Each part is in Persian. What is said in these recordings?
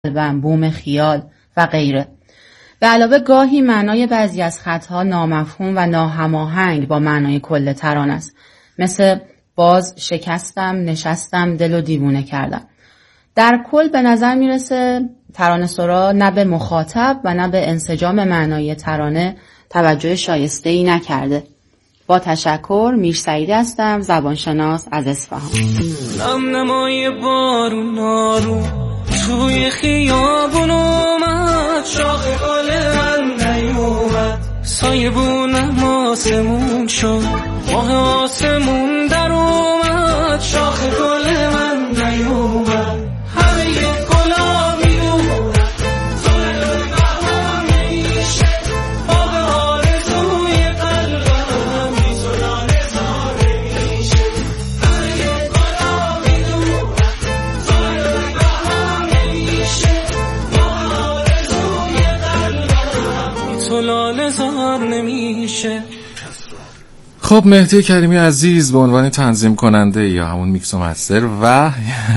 قلبم، بوم خیال و غیره. به علاوه گاهی معنای بعضی از خطها نامفهوم و ناهماهنگ با معنای کل ترانه است، مثل باز شکستم، نشستم، دلو دیوونه کردم. در کل به نظر میرسه ترانه سرا نه به مخاطب و نه به انسجام معنایی ترانه توجه شایسته‌ای نکرده. با تشکر، میر سعیدی هستم، زبانشناس از اصفهان. نم نمای بارون آروم توی خیابون اومد، شاخ گل من نیومد، سایبونم آسمون شد، ماه آسمون در اومد، شاخ گل من نیومد، همه یک گلا میدونم زل بهار میشه، باغ آرزوی قلبم میزنان زاره میشه، همه یک گلا میدونم زل بهار میشه، باغ آرزوی قلبم میزنان زار نمیشه. خب مهدی کریمی عزیز به عنوان تنظیم کننده یا همون میکس و مستر و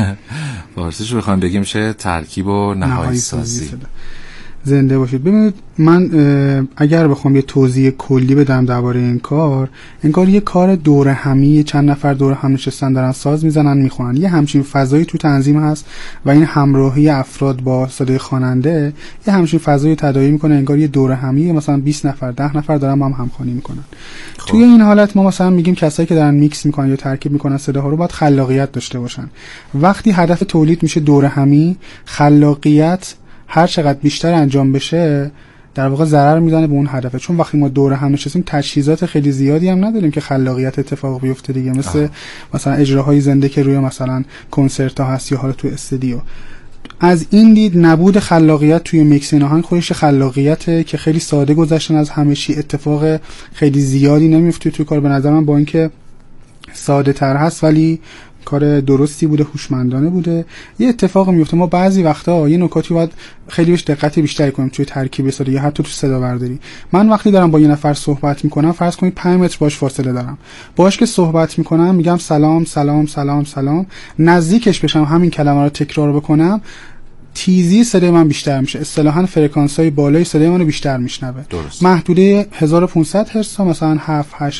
فارسیش رو بخوام بگیم میشه ترکیب و نهایی سازی. زنده باشید. ببینید من اگر بخوام یه توضیح کلی بدم درباره این کار، انگار یه کار دوره همی، چند نفر دوره هم نشستن دارن ساز میزنن میخونن، یه همچین فضایی تو تنظیم هست و این همراهی افراد با صدای خواننده یه همچین فضایی تداعی میکنه انگار یه دوره همی، مثلا 20 نفر 10 نفر دارن با هم همخوانی میکنن. توی این حالت ما مثلا میگیم کسایی که دارن میکس میکنن یا ترکیب میکنن صداها رو باید خلاقیت داشته باشن. وقتی هدف تولید میشه دوره همی، خلاقیت هر چقدر بیشتر انجام بشه در واقع ضرر میزنه به اون هدفه، چون وقتی ما دوره هم نشستیم تجهیزات خیلی زیادی هم نداریم که خلاقیت اتفاق بیفته دیگه، مثلا اجراهای زنده که روی مثلا کنسرت ها هست یا حالا تو استودیو. از این دید نبود خلاقیت توی میکس آهنگ خودش خلاقیته که خیلی ساده گذشتن از همه چی، اتفاق خیلی زیادی نمیفته توی کار. به نظر من با اینکه ساده تر هست ولی کار درستی بوده، هوشمندانه بوده. یه اتفاق میفته، ما بعضی وقتا یه نکاتی باید خیلی بهش دقت بیشتری کنیم توی ترکیب صدا یا حتی تو صدا برداری. من وقتی دارم با یه نفر صحبت میکنم، فرض کنید 5 متر باش فاصله دارم، باهاش که صحبت میکنم میگم سلام سلام سلام سلام، نزدیکش بشم همین کلمه رو تکرار بکنم، تیزی صدای من بیشتر میشه، اصطلاحاً فرکانس‌های بالای صدای من رو بیشتر میشنوه. محدوده 1500 هرتز تا مثلا 7-8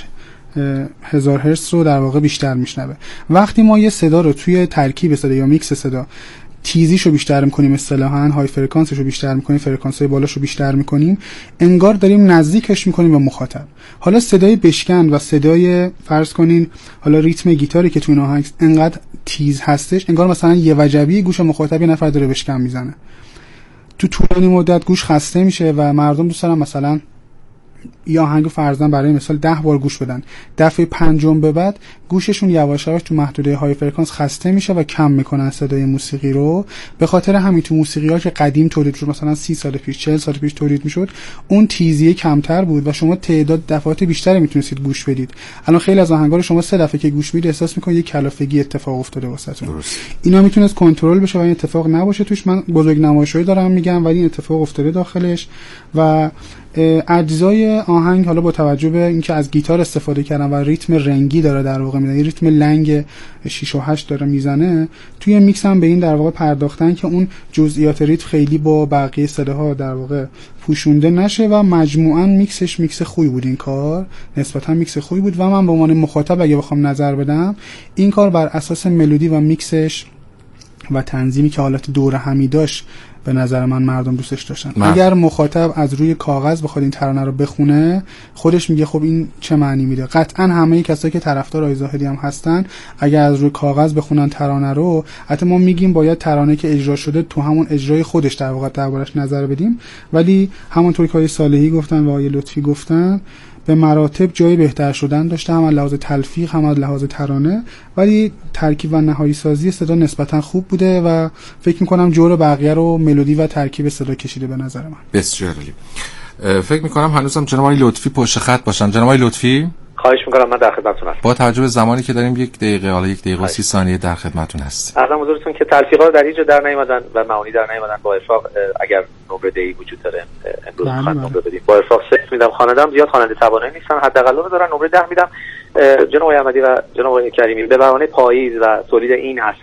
1000 هرتز رو در واقع بیشتر میشنوه. وقتی ما یه صدا رو توی ترکیب صدا یا میکس صدا تیزیشو بیشتر میکنیم، اصطلاحاً های فرکانسشو بیشتر میکنیم، فرکانس‌های بالاشو بیشتر میکنیم، انگار داریم نزدیکش میکنیم به مخاطب. حالا صدای بشکن و صدای فرض کنین حالا ریتم گیتاری که تو این آهنگ انقدر تیز هستش، انگار مثلا یه وجبی گوش مخاطب یه نفر داره بشکن میزنه. تو طولانی مدت گوش خسته میشه و مردم دوست دارن مثلا یا آهنگو فرضاً برای مثال 10 بار گوش بدن، دفعه پنجم به بعد گوششون یواش یواش تو محدوده های فرکانس خسته میشه و کم میکنن صدای موسیقی رو. به خاطر همین تو موسیقی‌ها که قدیم تولید شد، مثلا 30 سال پیش 40 سال پیش تولید میشد، اون تیزیه کمتر بود و شما تعداد دفعات بیشتری میتونستید گوش بدید. الان خیلی از آهنگا رو شما 3 دفعه که گوش میدید احساس میکنید یک کلافگی اتفاق افتاده واسهتون. اینا میتونست کنترل بشه و این اتفاق نباشه توش. من بزرگ نمایشی دارم میگم ولی این اتفاق افتاده داخلش. و اجزای آهنگ حالا با توجه به اینکه از گیتار استفاده کردن و ریتم رنگی داره در واقع میزنه، ریتم لنگ 6 و 8 داره میزنه، توی میکس هم به این در واقع پرداختن که اون جزئیات ریتم خیلی با بقیه صداها در واقع پوشونده نشه و مجموعاً میکسش میکس خوبی بود. این کار نسبتاً میکس خوبی بود و من به عنوان مخاطب اگه بخوام نظر بدم، این کار بر اساس ملودی و میکسش و تنظیمی که حالت دوره همی داشت به نظر من مردم دوستش داشتن. اگر مخاطب از روی کاغذ بخواد این ترانه رو بخونه، خودش میگه خب این چه معنی میده. قطعا همه کسایی که طرفدار آی زاهدی هم هستن اگر از روی کاغذ بخونن ترانه رو، حتی ما میگیم باید ترانه که اجرا شده تو همون اجرای خودش در واقع دربارش نظر بدیم، ولی همونطور که آقای صالحی گفتن و آقای لطفی گفتن به مراتب جای بهتر شدن داشته، هم از لحاظ تلفیق هم از لحاظ ترانه، ولی ترکیب و نهایی سازی صدا نسبتا خوب بوده و فکر میکنم جور بقیه رو ملودی و ترکیب صدا کشیده به نظر من. بسیار عالی. فکر میکنم هنوزم جناب آقای لطفی پشت خط باشن. جناب آقای لطفی خواهش میکنم، من در خدمتتون هستم. با توجه به زمانی که داریم 1 دقیقه حالا 1 دقیقه و 30 ثانیه در خدمتتون هستیم. عرضم حضورتون که تلفیقا در هیچ جا در نیومدن و معانی در نیومدن. با ارفاق اگر نمره دی وجود داره امروز میخوام نمره بدیم، با ارفاق 6 میدم. خواننده‌ام زیاد خواننده توانایی نیستن، حداقل رو دارن نمره 10 میدم. جناب آقای احمدی و جناب آقای کریمی به بهانه پاییز و تولید این اثر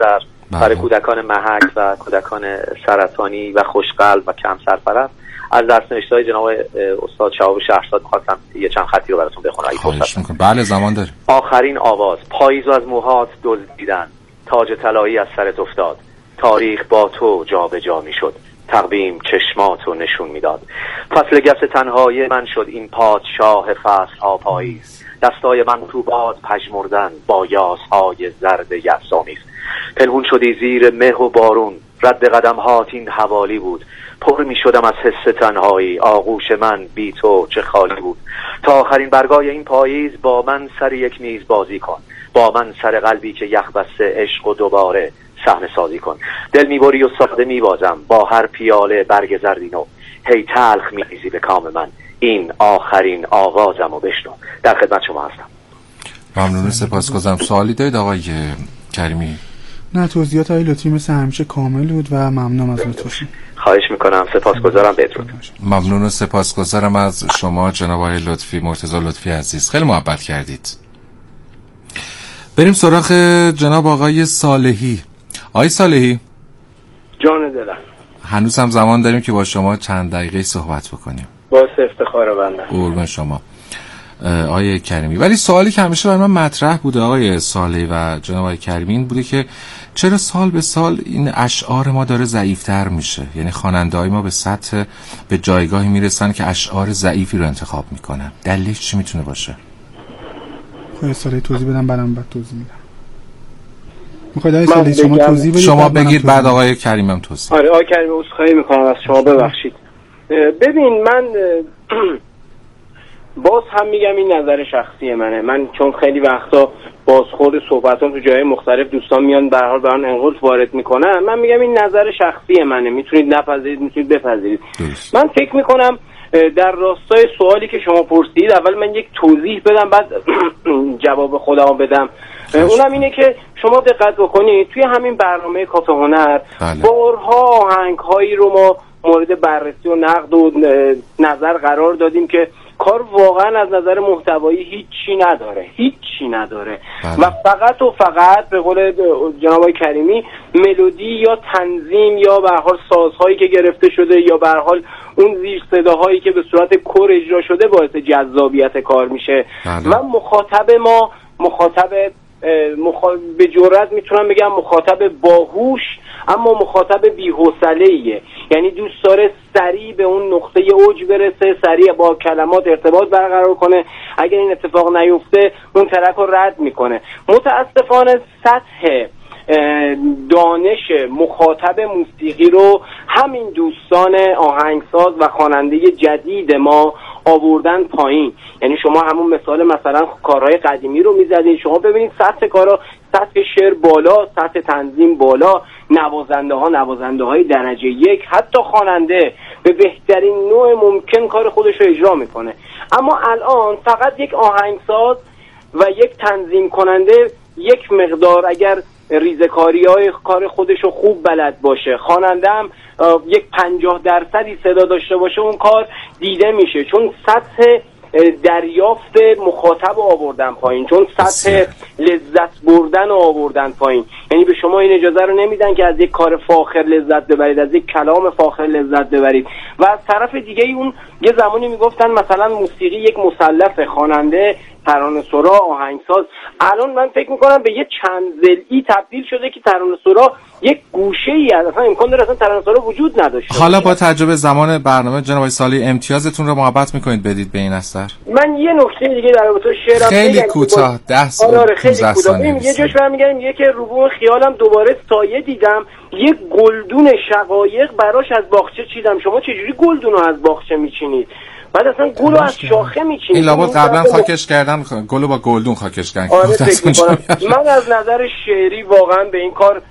برای کودکان محک و کودکان سرطانی و خوشقلب و کم سرپرست از درس‌نوشته‌های جناب استاد شهاب شهرزاد می‌خواستم یه چند خطی رو براتون بخونم. بله زمان داریم. آخرین آواز. پاییز از موهات دزدیدن، تاج طلایی از سرت افتاد، تاریخ با تو جا به جا میشد، تقویم چشماتو نشون میداد. فصل گس تنهایی من شد این پادشاه فصل‌ها پاییز، دستای من تو باد پژمردن با یاس‌های زرد یأس‌آمیز. پنهون شدی زیر مه و بارون، رد قدم‌هات این حوالی بود، پر می شدم از حس تنهایی، آغوش من بی تو چه خالی بود. تا آخرین برگای این پاییز با من سر یک میز بازی کن، با من سر قلبی که یخ بسته عشق و دوباره صحنه سازی کن. دل میبری و ساده میبازم با هر پیاله برگ زردینو، هی تلخ میریزی به کام من، این آخرین آوازم و بشنو. در خدمت شما هستم. ممنون، سپاسگزارم. سوالی دارید آقای کریمی؟ نه، توضیحات آقای لطفی مثل همیشه کامل بود و ممنونم از لطفشون. خواهش میکنم، سپاسگزارم. بدرود. ممنون و سپاسگزارم از شما جناب آقای لطفی، مرتضی لطفی عزیز، خیلی محبت کردید. بریم سراغ جناب آقای صالحی. آقای صالحی، جان دلم، هنوز هم زمان داریم که با شما چند دقیقه صحبت بکنیم. باعث افتخار بنده. قربان شما آقای کریمی. ولی سوالی که همیشه برای من مطرح بوده آقای صالحی و جناب آقای کریمی این بوده که چرا سال به سال این اشعار ما داره ضعیف‌تر میشه؟ یعنی خواننده‌های ما به جایگاهی میرسن که اشعار ضعیفی رو انتخاب میکنن. دلیلش چی میتونه باشه؟ خب صالحی توضیح بدم، بعد توضیح میدم. میخواید آقای صالحی شما توضیح بدید؟ شما بگید بعد آقای کریم هم توضیح. آره آقای کریم، عذرخواهی میکنم از شما، ببخشید. ببین من باز هم میگم این نظر شخصی منه. من چون خیلی وقتا بازخورد صحبتام تو جای مختلف دوستان میان به هر حال برام انقلت وارد میکنن، من میگم این نظر شخصی منه، میتونید نپذیرید میتونید بپذیرید. من فکر میکنم در راستای سوالی که شما پرسید اول من یک توضیح بدم بعد جواب خودم بدم. اونم اینه که شما دقت بکنید توی همین برنامه کافه هنر بارها آهنگ‌هایی رو ما مورد بررسی و نقد و نظر قرار دادیم که کار واقعا از نظر محتوایی هیچی نداره و فقط و فقط به قول جناب کریمی ملودی یا تنظیم یا به هر حال سازهایی که گرفته شده یا به هر حال اون زیر صداهایی که به صورت کور اجرا شده باعث جذابیت کار میشه. من مخاطب به جرئت میتونم بگم مخاطب باهوش اما مخاطب بی‌حوصله‌ایه، یعنی دوست داره سریع به اون نقطه اوج برسه، سریع با کلمات ارتباط برقرار کنه، اگر این اتفاق نیفته اون ترک رو رد میکنه. متاسفانه سطح دانش مخاطب موسیقی رو همین دوستان آهنگساز و خواننده جدید ما آوردن پایین. یعنی شما همون مثلا کارهای قدیمی رو میزدین، شما ببینید سطح کارا، سطح شعر بالا، سطح تنظیم بالا، نوازنده های درجه یک، حتی خواننده به بهترین نوع ممکن کار خودش رو اجرا میکنه. اما الان فقط یک آهنگساز و یک تنظیم کننده یک مقدار اگر ریزکاری‌های کار خودش رو خوب بلد باشه، خواننده هم یک 50% صدا داشته باشه، اون کار دیده میشه، چون سطح دریافت مخاطب رو آوردن پایین، چون سطح لذت بردن رو آوردن پایین. یعنی به شما این اجازه رو نمیدن که از یک کار فاخر لذت ببرید، از یک کلام فاخر لذت ببرید. و از طرف دیگه اون یه زمانی میگفتن مثلا موسیقی یک مثلث، خواننده، ترانه‌سرا، آهنگساز. الان من فکر میکنم به یه چند ضلعی تبدیل شده که ترانه‌سرا یک گوشه‌ای اصلا امکان داره اصلا ترانه‌سرا وجود نداشته. حالا با تجربه زمان برنامه جناب صالحی امتیازتون رو محبت میکنید بدید به این اثر؟ من یه نکته دیگه در رابطه شعرم خیلی کوتاه 10 ثانیه. یه جاش برمیگردیم یه که ربوع خیالم دوباره سایه دیدم، یه گلدون شقایق براش از باغچه چیدم. شما چجوری گلدون رو از باغچه میچینید؟ بعد اصلا گل رو از شاخه میچینید. این لابد قبلا خاکش کردن، گل رو با گلدون خاکش کردن. آره فکر می‌کنم. من از نظر شعری واقعا به این کار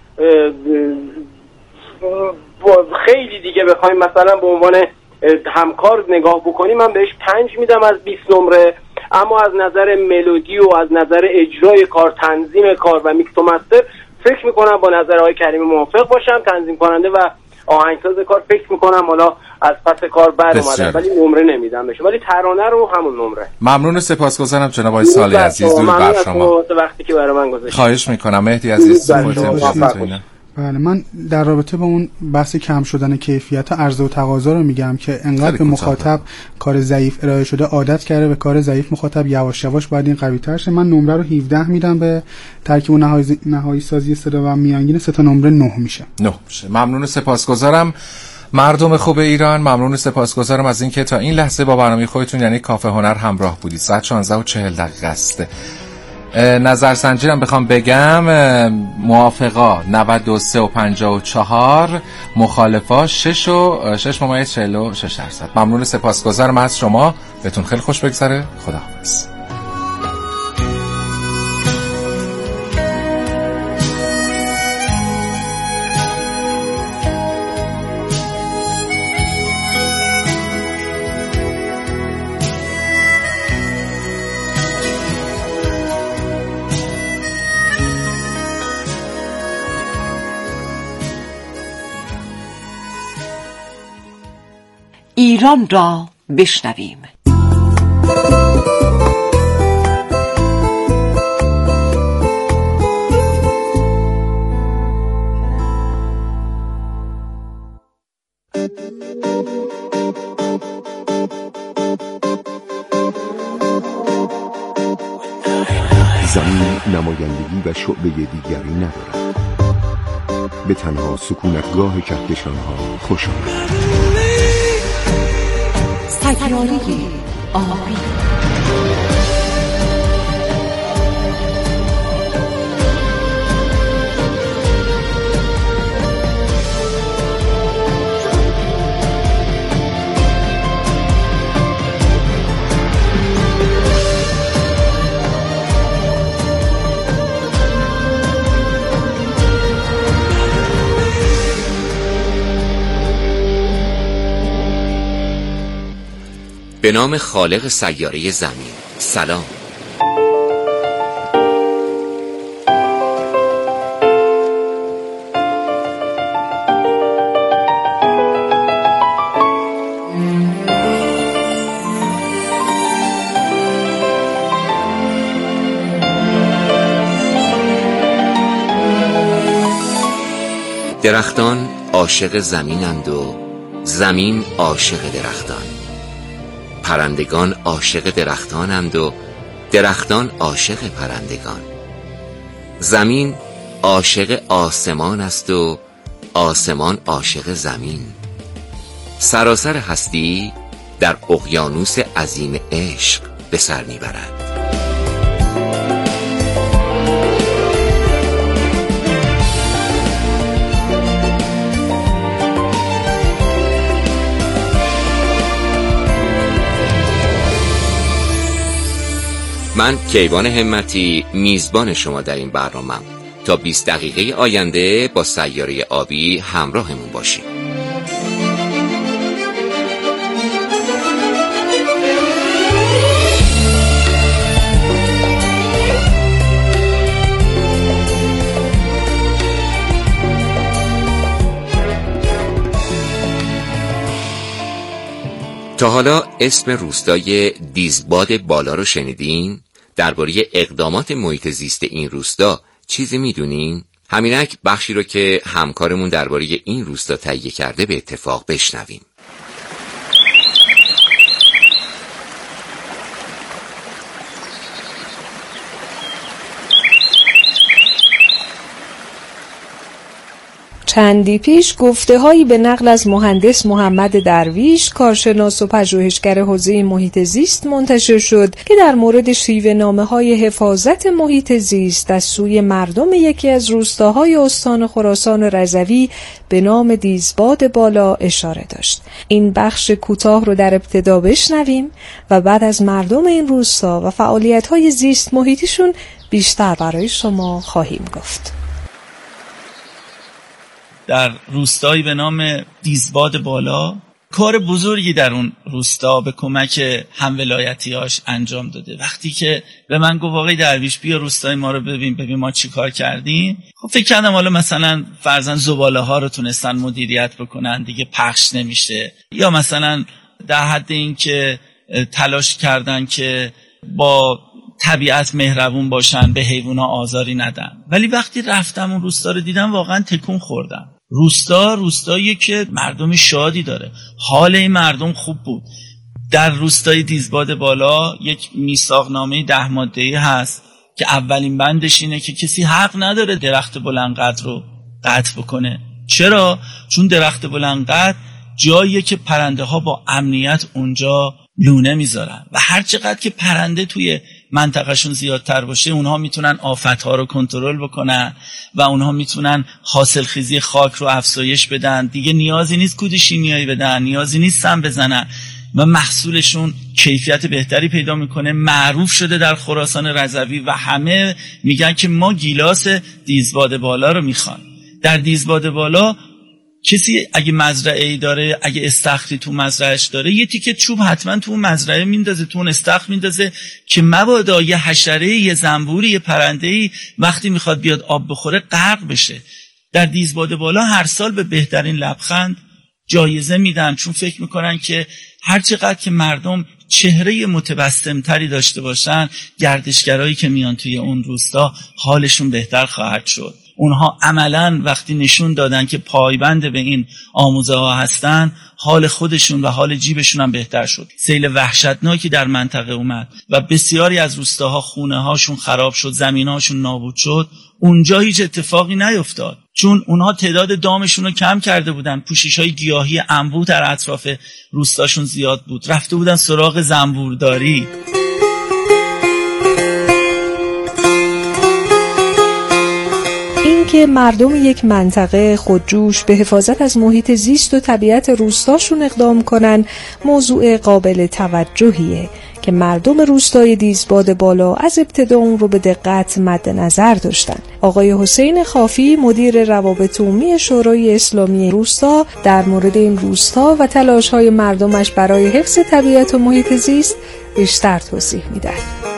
خیلی دیگه بخوایم مثلا به عنوان همکار نگاه بکنیم من بهش 5 میدم از 20 نمره. اما از نظر ملودی و از نظر اجرای کار، تنظیم کار و میکس و مستر فکر میکنم با نظر آقای کریمی موافق باشم. تنظیم کننده و آهنگساز کار فکر میکنم حالا از پس کار بر اومدن ولی نمره نمیدم بهش، ولی ترانه رو همون نمره. ممنون و سپاسگزارم جناب آقای صالحی عزیز. درود بر شما. وقتی که برای من گذاشتید. خواهش میکنم مهدی عزیز. بله، من در رابطه با اون بحث کم شدن کیفیت عرضه و تقاضا رو میگم که انقدر به مخاطب کار ضعیف ارائه شده عادت کرده به کار ضعیف مخاطب یواش یواش باید این قوی تر شه. من نمره رو 17 میدم به ترکیب نهایی سازی صدا و میانگین 3 تا نمره 9 میشه. 9 میشه. ممنون، سپاسگزارم مردم خوب ایران. ممنون، سپاسگزارم از اینکه تا این لحظه با برنامه خودتون یعنی کافه هنر همراه بودید. ساعت 16:40 است. نظرسنجی رو بخوام بگم، موافقا 93 و 54، مخالفا 6.46%. ممنون، سپاسگزارم از شما. بهتون خیلی خوش بگذره. خداحافظ. ایران را بشنویم. زمین نمایندگی و شعبه دیگری ندارد. به تنها سکونتگاه کهکشان‌ها خوش آمد. سیاره آبی. به نام خالق سیاره زمین. سلام. درختان عاشق زمینند و زمین عاشق درختان. پرندگان عاشق درختانند و درختان عاشق پرندگان. زمین عاشق آسمان است و آسمان عاشق زمین. سراسر هستی در اقیانوس عظیم عشق به سر میبرد. من کیوان همتی میزبان شما در این برنامه‌ام. تا 20 دقیقه آینده با سیاره آبی همراهمون باشید. تا حالا اسم روستای دیزباد بالا رو شنیدین؟ درباره اقدامات محیط زیست این روستا چیزی میدونین؟ همینک بخشی رو که همکارمون درباره این روستا تهیه کرده به اتفاق بشنویم. چندی پیش گفته‌هایی به نقل از مهندس محمد درویش، کارشناس و پژوهشگر حوزه محیط زیست منتشر شد که در مورد شیوه‌نامه‌های حفاظت محیط زیست از سوی مردم یکی از روستاهای استان خراسان رضوی به نام دیزباد بالا اشاره داشت. این بخش کوتاه رو در ابتدا بشنویم و بعد از مردم این روستا و فعالیت‌های زیست محیطیشون بیشتر برای شما خواهیم گفت. در روستایی به نام دیزباد بالا کار بزرگی در اون روستا به کمک همولایتیاش انجام داده. وقتی که به من گفت آقای درویش بیا روستای ما رو ببین ما چی کار کردیم، خب فکر کردم حالا مثلا فرضاً زباله ها رو تونستن مدیریت بکنن دیگه پخش نمیشه، یا مثلا در حد این که تلاش کردن که با طبیعت مهربون باشن، به حیوونا آزاری ندن. ولی وقتی رفتم اون روستا رو دیدم واقعا تکون خوردم. روستاییه که مردم شادی داره، حال این مردم خوب بود. در روستای دیزباد بالا یک میثاقنامه 10 ماده‌ای هست که اولین بندش اینه که کسی حق نداره درخت بلندقد رو قطع بکنه. چرا؟ چون درخت بلندقد جاییه که پرنده ها با امنیت اونجا لونه میذارن و هر چقدر که پرنده توی منطقهشون زیادتر باشه اونها میتونن آفتها رو کنترل بکنن و اونها میتونن حاصل خیزی خاک رو افزایش بدن. دیگه نیازی نیست کود شیمیایی بدن، نیازی نیست سم بزنن و محصولشون کیفیت بهتری پیدا میکنه. معروف شده در خراسان رضوی و همه میگن که ما گیلاس دیزباد بالا رو میخوایم. در دیزباد بالا کسی اگه مزرعه‌ای داره، اگه استخری تو مزرعهش داره، یه تیکه چوب حتما تو اون مزرعه میندازه، تو اون استخر میندازه که مبادا یه حشره، یه زنبوری، یه پرنده‌ای وقتی میخواد بیاد آب بخوره غرق بشه. در دیزباد بالا هر سال به بهترین لبخند جایزه میدن، چون فکر میکنن که هر چقدر که مردم چهره متبسمتری داشته باشن، گردشگرایی که میان توی اون روستا حالشون بهتر خواهد شد. اونها عملاً وقتی نشون دادن که پایبند به این آموزه ها هستن، حال خودشون و حال جیبشون هم بهتر شد. سیل وحشتناکی در منطقه اومد و بسیاری از روستاها خونه هاشون خراب شد، زمین هاشون نابود شد. اونجا هیچ اتفاقی نیفتاد چون اونها تعداد دامشون رو کم کرده بودن. پوشش های گیاهی انبوه در اطراف روستاشون زیاد بود، رفته بودن سراغ زنبورداری. که مردم یک منطقه خودجوش به حفاظت از محیط زیست و طبیعت روستاشون اقدام کنن موضوع قابل توجهیه که مردم روستای دیزباد بالا از ابتدا اون رو به دقت مد نظر داشتن. آقای حسین خافی مدیر روابط عمومی شورای اسلامی روستا در مورد این روستا و تلاش‌های مردمش برای حفظ طبیعت و محیط زیست بیشتر توضیح میدن.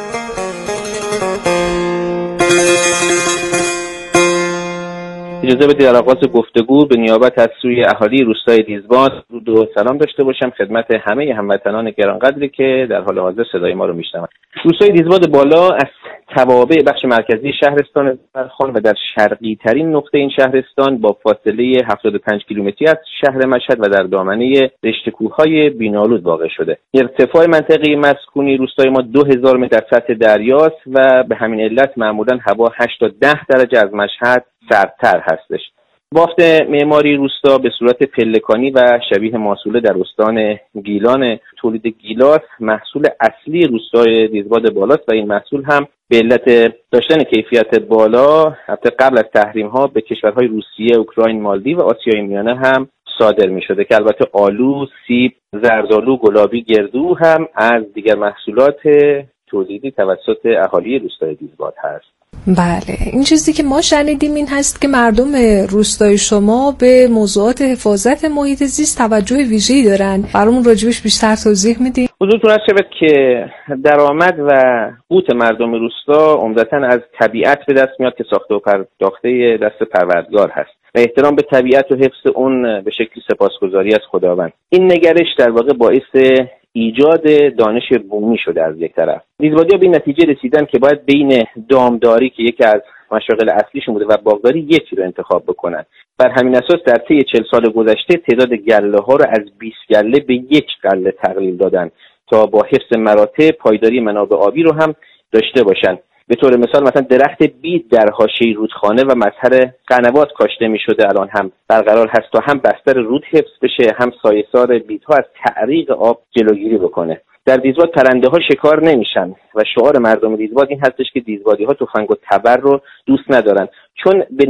اجازه بدید در آغاز گفتگو به نیابت از سوی اهالی روستای دیزباد درود و سلام داشته باشم خدمت همه هموطنان گرانقدری که در حال حاضر صدای ما رو میشنوند. روستای دیزباد بالا از توابع بخش مرکزی شهرستان زرخان و در شرقی ترین نقطه این شهرستان با فاصله 75 کیلومتری از شهر مشهد و در دامنه رشته کوههای بینالود واقع شده. ارتفاع منطقه مسکونی روستای ما 2000 متر در سطح دریاست و به همین علت معمولا هوا 8 تا 10 درجه از مشهد سردتر هستش. بافت معماری روستا به صورت پلکانی و شبیه ماسوله در استان گیلان. تولید گیلاس محصول اصلی روستای دیزباد بالاست و این محصول هم به علت داشتن کیفیت بالا حتی قبل از تحریم ها به کشورهای روسیه، اوکراین، مالدیو و آسیای میانه هم صادر می شده که البته آلو، سیب، زردآلو، گلابی، گردو هم از دیگر محصولات تولیدی توسط اهالی روستای دیزباد هست. بله، این چیزی که ما شنیدیم این هست که مردم روستای شما به موضوعات حفاظت محیط زیست توجه ویژه‌ای دارن. برامون راجبش بیشتر توضیح میدید؟ حضورتون هست شود که درآمد و قوت مردم روستا عمدتاً از طبیعت به دست میاد که ساخته و پرداخته دست پروردگار هست و احترام به طبیعت و حفظ اون به شکلی سپاسگزاری از خداوند. این نگرش در واقع باعث ایجاد دانش بومی شده. از یک طرف دیزبادی‌ها به این نتیجه رسیدن که باید بین دامداری که یکی از مشاغل اصلیشون بوده و باغداری یکی رو انتخاب بکنن. بر همین اساس در طی 40 سال گذشته تعداد گله‌ها رو از 20 گله به 1 گله تقلیل دادن تا با حفظ مراتع پایداری منابع آبی رو هم داشته باشن. به طور مثال مثلا درخت بید در حاشیه رودخانه و مظهر قنوات کاشته می‌شده الان هم برقرار هست تا هم بستر رود حفظ بشه، هم سایه‌سار بیدها از تعریق آب جلوگیری بکنه. در دیزباد پرنده‌ها شکار نمیشن و شعار مردم دیزباد این هستش که دیزبادی‌ها تفنگ و تبر رو دوست ندارن، چون به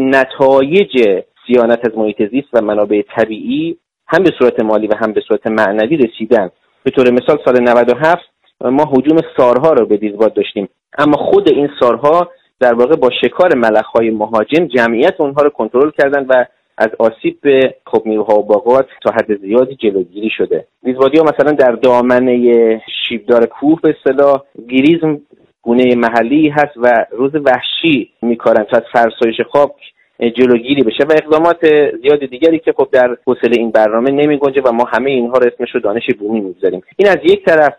نتایج صیانت از محیط زیست و منابع طبیعی هم به صورت مالی و هم به صورت معنوی رسیدن. به طور مثال سال 97 ما هجوم سارها رو به دیزباد داشتیم، اما خود این سارها در واقع با شکار ملخ‌های مهاجم جمعیت اونها رو کنترل کردن و از آسیب به میوه‌ها و باغات تا حد زیادی جلوگیری شده. دیزبادی‌ها مثلا در دامنه شیبدار کوه به اصطلاح گریزم گونه محلی هست و روز وحشی می‌کارن تا از فرسایش خاک جلوگیری بشه و اقدامات زیاد دیگری که خب در حوصله این برنامه نمی‌گنجه و ما همه اینها رو اسمش رو دانش بومی می‌ذاریم. این از یک طرف.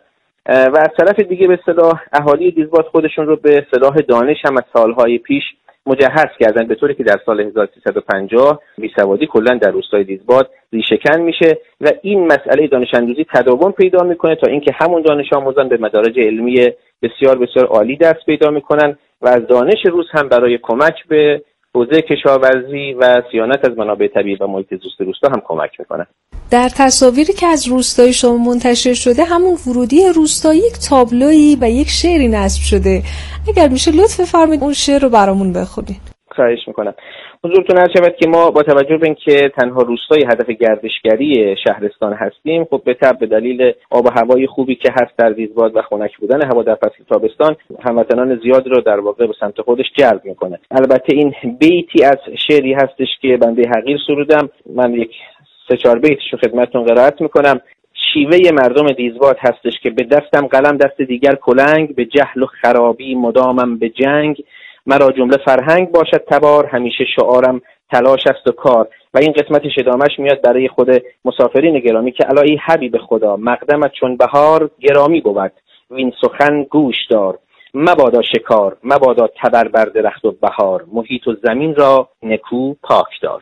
و از طرف دیگه به اصطلاح اهالی دیزباد خودشون رو به اصطلاح دانش هم از سالهای پیش مجهز کردن، به طوری که در سال 1350 بیسوادی کلا در روستای دیزباد ریشه‌کن میشه و این مسئله دانش اندوزی تداوم پیدا میکنه تا اینکه همون دانش آموزان به مدارج علمی بسیار بسیار عالی دست پیدا میکنن و از دانش روز هم برای کمک به حوزه کشاورزی و صیانت از منابع طبیعی و محیط زیست روستا هم کمک میکنن. در تصاویری که از روستای شما منتشر شده، همون ورودی روستا یک تابلویی و یک شعری نصب شده. اگر میشه لطف فرمایید اون شعر رو برامون بخونید. خواهش میکنم. حضورتون عرض شود که ما با توجه به اینکه تنها روستای هدف گردشگری شهرستان هستیم، خب به طبع به دلیل آب و هوای خوبی که هست در دیزباد و خنک بودن هوا در فصل تابستان، هموطنان زیاد رو در واقع به سمت خودش جلب میکنه. البته این بیتی از شعری هستش که بنده حقیر سرودم. من یک 3-4 بیتش رو خدمتتون قرائت میکنم. شیوه مردم دیزباد هستش که به دستم قلم دست دیگر کلنگ، به جهل و خرابی مدامم به جنگ، مرا جمله فرهنگ باشد تبار، همیشه شعارم تلاش است و کار. و این قسمتش ادامهش میاد برای خود مسافرین گرامی که الهی حبیب خدا، مقدمت چون بهار گرامی بود، وین سخن گوش دار، مبادا شکار، مبادا تبر بر درخت و بهار، محیط و زمین را نکو پاک دار.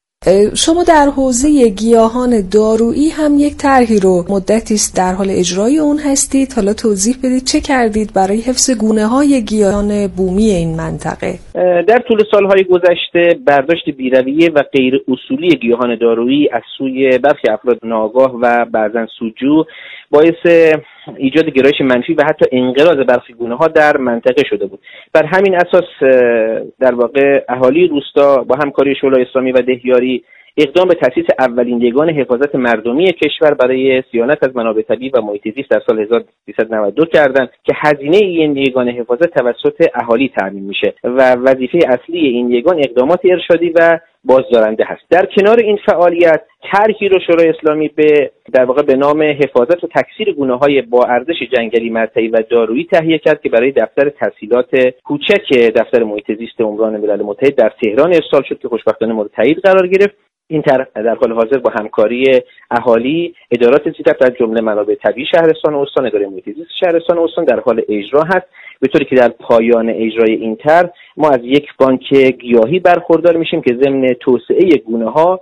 شما در حوزه گیاهان دارویی هم یک طرحی رو مدتی است در حال اجرای اون هستید. حالا توضیح بدید چه کردید برای حفظ گونه‌های گیاهان بومی این منطقه؟ در طول سالهای گذشته برداشت بی‌رویه و غیر اصولی گیاهان دارویی از سوی برخی افراد ناآگاه و بعضاً سودجو باعث ایجاد گرایش منفی و حتی انقراض برخی گونه‌ها در منطقه شده بود. بر همین اساس در واقع اهالی روستا با همکاری شورای اسلامی و دهیاری اقدام به تأسیس اولین یگان حفاظت مردمی کشور برای صیانت از منابع طبیعی و محیط زیست در سال 1392 کردند که هزینه این یگان حفاظت توسط اهالی تامین میشه و وظیفه اصلی این یگان اقدامات ارشادی و بازدارنده هست. در کنار این فعالیت طرحی رو شورای اسلامی در واقع به نام حفاظت و تکثیر گونه‌های با ارزش جنگلی مرتعی و دارویی تهیه کرد که برای دفتر تسهیلات کوچک دفتر محیط زیست عمران ملل متحد در تهران ارسال شد که خوشبختانه مورد تایید قرار گرفت. این طرح در حال حاضر با همکاری اهالی، ادارات زیردست از جمله منابع طبیعی شهرستان استان، اداره محیط زیست شهرستان استان در حال اجرا هست، به طوری که در پایان اجرای این طرح ما از یک بانک گیاهی برخوردار میشیم که ضمن توسعه گونه‌ها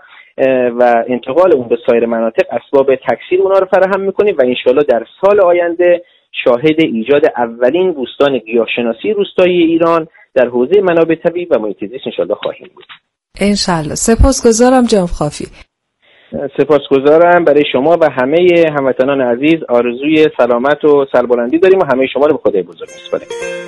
و انتقال اون به سایر مناطق اسباب تکثیر اونها رو فراهم میکنیم و انشالله در سال آینده شاهد ایجاد اولین بوستان گیاهشناسی روستایی ایران در حوزه منابع طبیعی و محیط زیست انشالله خواهیم بود. انشالله. سپاسگزارم جناب خافی. سپاسگزارم. برای شما و همه هموطنان عزیز آرزوی سلامت و سربلندی داریم و همه شما رو به خدای بزرگ میسپاریم.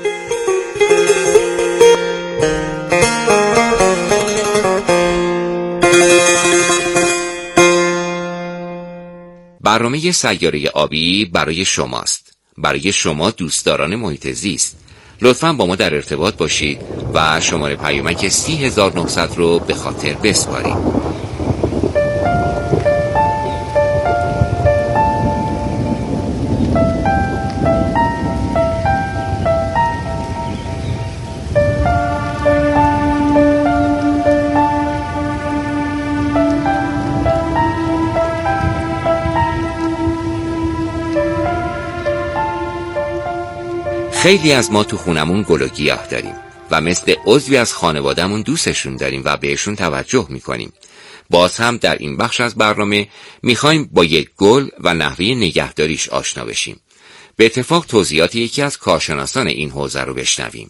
برنامه سیاره آبی برای شماست، برای شما دوستداران محیط زیست. لطفاً با ما در ارتباط باشید و شماره پیامک 30900 رو به خاطر بسپارید. خیلی از ما تو خونمون گل و گیاه داریم و مثل عضوی از خانوادهمون دوستشون داریم و بهشون توجه میکنیم. باز هم در این بخش از برنامه میخوایم با یک گل و نحوه نگهداریش آشنا بشیم. به اتفاق توضیحات یکی از کارشناسان این حوزه رو بشنویم.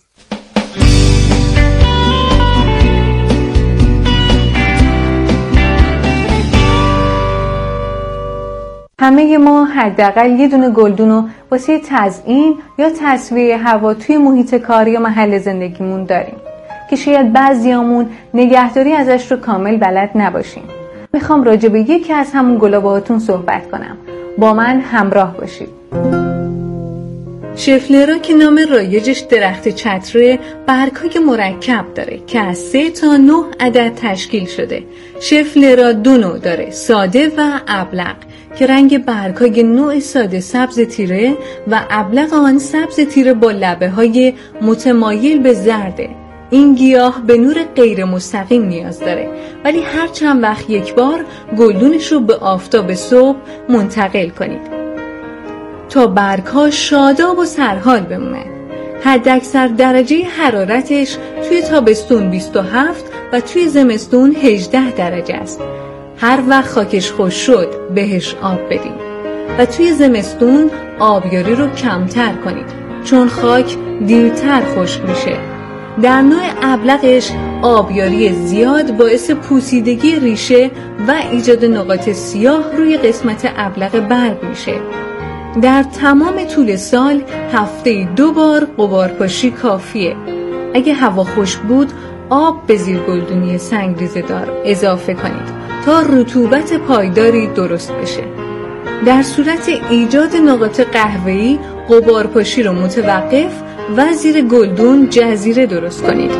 همه ما حداقل یه دونه گلدون واسه تزیین یا تصفیه هوا توی محیط کار یا محل زندگیمون داریم که شاید بعضیامون نگهداری ازش رو کامل بلد نباشیم. میخوام راجع به یکی از همون گلا باهاتون صحبت کنم. با من همراه باشید. شفلرا که نام رایجش درخت چتره، برگ‌های مرکب داره که از 3 تا 9 عدد تشکیل شده. شفلرا 2 نوع داره، ساده و ابلق، که رنگ برگ‌های نوع ساده سبز تیره و ابلق آن سبز تیره با لبه‌های متمایل به زرده. این گیاه به نور غیر مستقیم نیاز داره، ولی هر چند وقت یک بار گلدونش رو به آفتاب صبح منتقل کنید. تا برگ‌ها شاداب و سرحال بمونه. حداکثر درجه حرارتش توی تابستون 27 و توی زمستون 18 درجه است. هر وقت خاکش خشک شد بهش آب بدیم و توی زمستون آبیاری رو کمتر کنید چون خاک دیرتر خشک میشه. در نوع ابلقش آبیاری زیاد باعث پوسیدگی ریشه و ایجاد نقاط سیاه روی قسمت ابلق برگ میشه. در تمام طول سال هفته 2 بار غبارپاشی کافیه. اگه هوا خشک بود آب به زیر گلدونی سنگریزه دار اضافه کنید تا رطوبت پایداری درست بشه. در صورت ایجاد نقاط قهوه‌ای غبارپاشی رو متوقف و زیر گلدون جزیره درست کنید.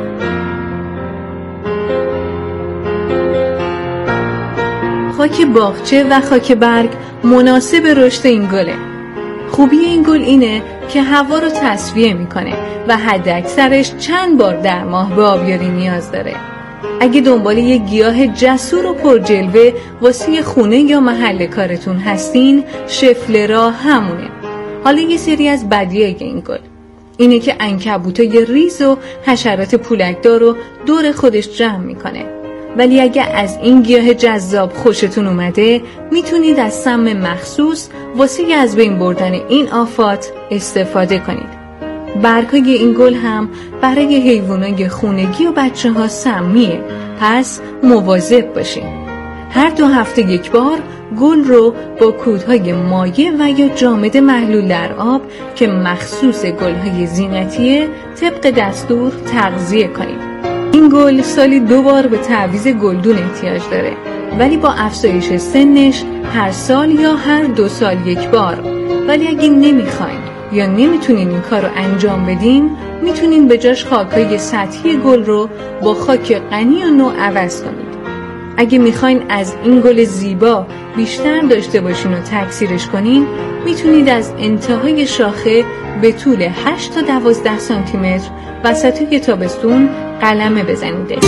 خاک باغچه و خاک برگ مناسب رشد این گله. خوبی این گل اینه که هوا رو تصفیه میکنه و حداکثرش چند بار در ماه به آبیاری نیاز داره. اگه دنبال یه گیاه جسور و پرجلوه واسه خونه یا محل کارتون هستین، شفلرا همونه. حالا یه سری از بدیای این گل اینه که عنکبوتای ریز و حشرات پولکدار رو دور خودش جمع میکنه. ولی اگه از این گیاه جذاب خوشتون اومده میتونید از سم مخصوص واسه از بین بردن این آفات استفاده کنید. برگ‌های این گل هم برای حیوانات خونگی و بچه‌ها سمیه، پس مواظب باشین. هر 2 هفته یک بار گل رو با کودهای مایع و یا جامد محلول در آب که مخصوص گل‌های زینتیه طبق دستور تغذیه کنید. این گل سالی 2 بار به تعویض گلدون احتیاج داره، ولی با افزایش سنش هر سال یا هر 2 سال یک بار. ولی اگه نمیخواین یا نمیتونین این کار رو انجام بدین، میتونین به جاش خاکای سطحی گل رو با خاک غنی و نوع عوض کنید. اگه میخواین از این گل زیبا بیشتر داشته باشین و تکثیرش کنین، میتونید از انتهای شاخه به طول 8 تا 12 سانتی متر وسط تابستون قلمه بزنید.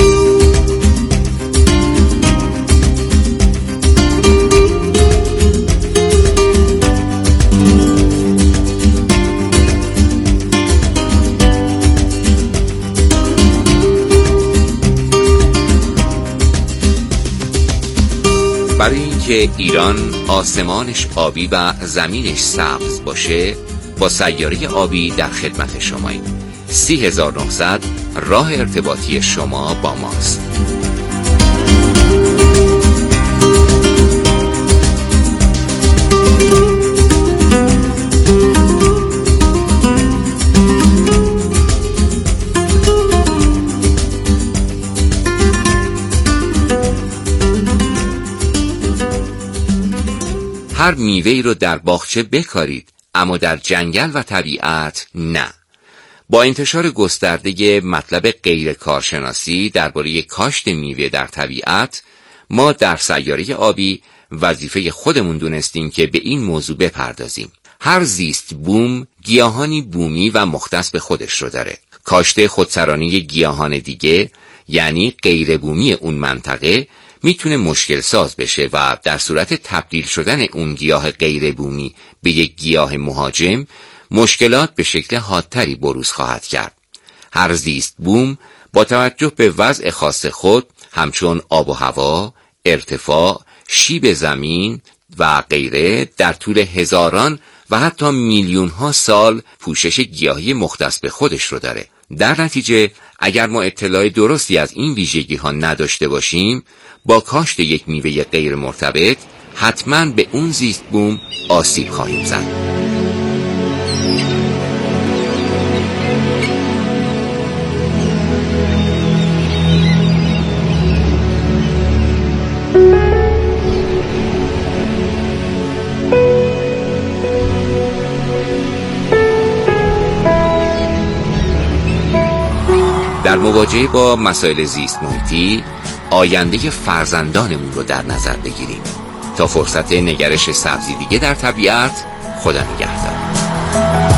برای اینکه ایران آسمانش آبی و زمینش سبز باشه، با سیاره آبی در خدمت شماییم. 30900 راه ارتباطی شما با ماست. هر میوه‌ای رو در باغچه بکارید، اما در جنگل و طبیعت نه. با انتشار گسترده مطلب غیر کارشناسی درباره کاشت میوه در طبیعت، ما در سیاره آبی وظیفه خودمون دونستیم که به این موضوع بپردازیم. هر زیست بوم گیاهانی بومی و مختص به خودش رو داره. کاشت خودسرانه گیاهان دیگه، یعنی غیر بومی اون منطقه، میتونه مشکل ساز بشه و در صورت تبدیل شدن اون گیاه غیر بومی به یک گیاه مهاجم، مشکلات به شکل حادتری بروز خواهد کرد. هر زیست بوم با توجه به وضع خاص خود، همچون آب و هوا، ارتفاع، شیب زمین و غیره، در طول هزاران و حتی میلیون ها سال پوشش گیاهی مختص به خودش رو داره. در نتیجه اگر ما اطلاع درستی از این ویژگی ها نداشته باشیم، با کاشت یک میوه غیر مرتبط حتما به اون زیست بوم آسیب خواهیم زد. در مواجهه با مسائل زیست محیطی، آینده فرزندانمون رو در نظر بگیریم. تا فرصت نگرش سبزی دیگه در طبیعت، خدا نگهدار.